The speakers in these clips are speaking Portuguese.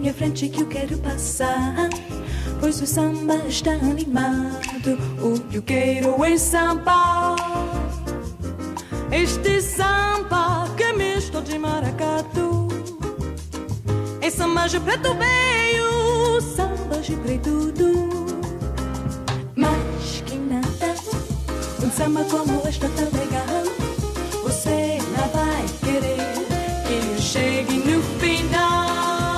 minha frente que eu quero passar, pois o samba está animado. O que eu quero é samba, este samba que é misto de maracatu. É samba de preto veio, samba de preto do. Mas que nada, um samba como este tá legal. Você não vai querer que eu chegue no final.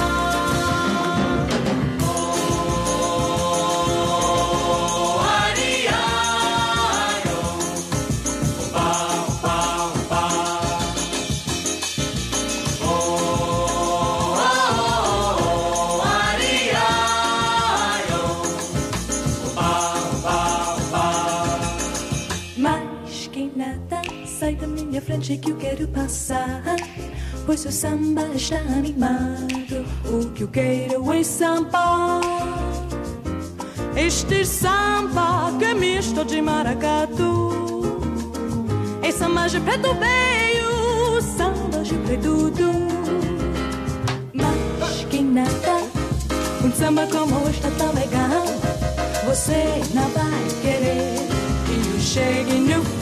Sai da minha frente que eu quero passar, pois o samba está animado. O que eu quero é samba, este samba que é misto de maracatu. É samba de preto veio, samba de preto do. Mas que nada, um samba como este tá legal. Você não vai querer que eu chegue no